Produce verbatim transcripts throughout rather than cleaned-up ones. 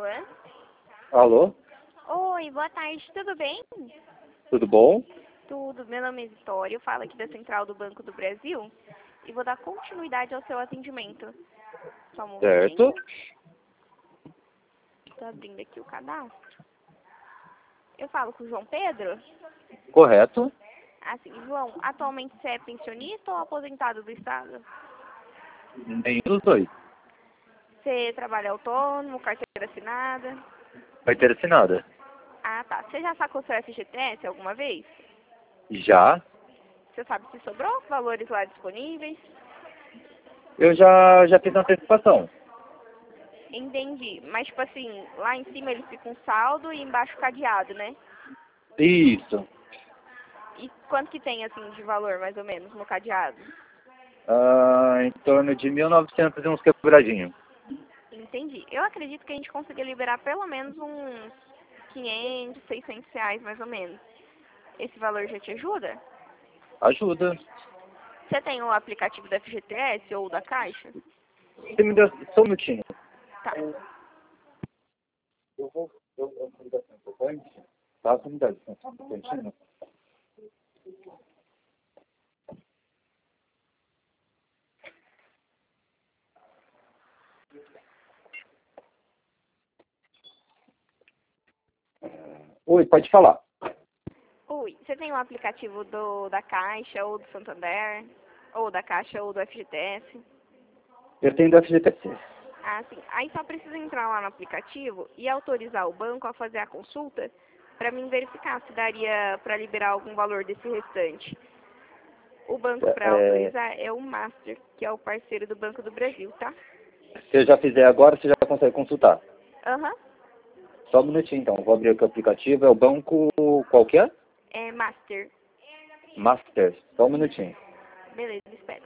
Alô? Alô? Oi, boa tarde, tudo bem? Tudo bom? Tudo, meu nome é Vitória, eu falo aqui da Central do Banco do Brasil e vou dar continuidade ao seu atendimento. Só um momentinho. Certo. Estou abrindo aqui o cadastro. Eu falo com o João Pedro? Correto. Assim, João, atualmente você é pensionista ou aposentado do Estado? Nenhum dos dois. Você trabalha autônomo, carteira assinada? Vai ter assinada. Ah, tá. Você já sacou seu F G T S alguma vez? Já? Você sabe se sobrou valores lá disponíveis? Eu já, já fiz antecipação. Entendi. Mas, tipo assim, lá em cima ele fica um saldo e embaixo cadeado, né? Isso. E quanto que tem, assim, de valor, mais ou menos, no cadeado? Ah, em torno de mil e novecentos e uns quebradinho. Entendi. Eu acredito que a gente consiga liberar pelo menos uns quinhentos, seiscentos reais, mais ou menos. Esse valor já te ajuda? Ajuda. Você tem o aplicativo da F G T S ou da Caixa? Você me deu só um minutinho. Tá. Eu vou... Eu, eu vou dar um pouquinho. Tá, você me dá licença um pouquinho. Oi, pode falar. Oi, você tem o aplicativo do, da Caixa ou do Santander? Ou da Caixa ou do F G T S? Eu tenho do F G T S. Ah, sim. Aí só precisa entrar lá no aplicativo e autorizar o banco a fazer a consulta para mim verificar se daria para liberar algum valor desse restante. O banco para É, autorizar é o Master, que é o parceiro do Banco do Brasil, tá? se eu já fizer agora, você já consegue consultar. Aham. Só um minutinho, então. Vou abrir aqui o aplicativo. É o banco qualquer? É Master. Master. Só um minutinho. Beleza, espero.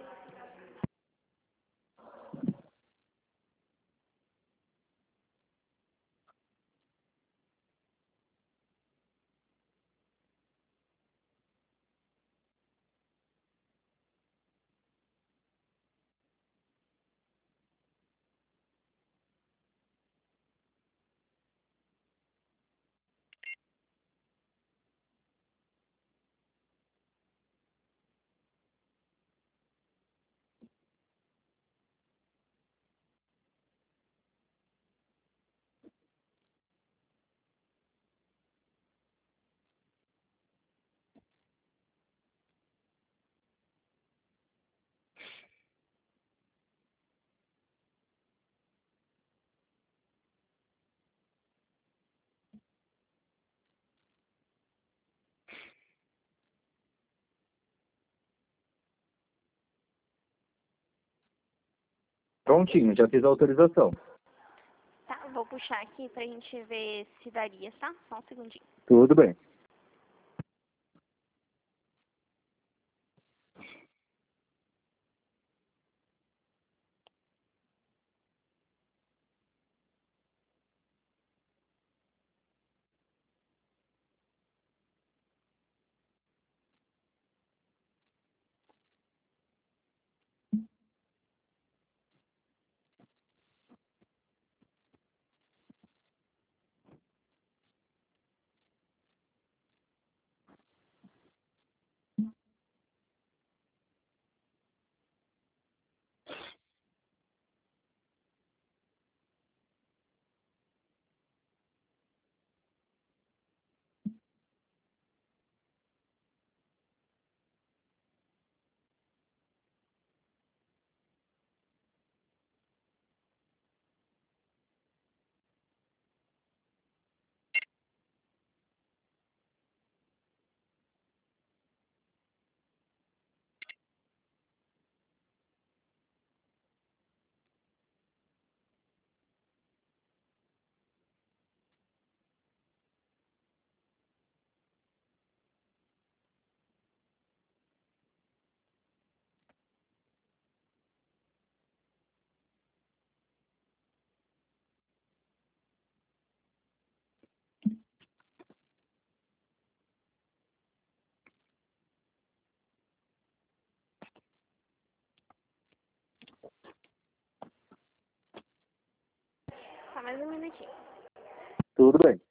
Prontinho, já fiz a autorização. Tá, vou puxar aqui pra gente ver se daria, tá? Só um segundinho. Tudo bem. Tá, mais um minutinho. Tudo bem.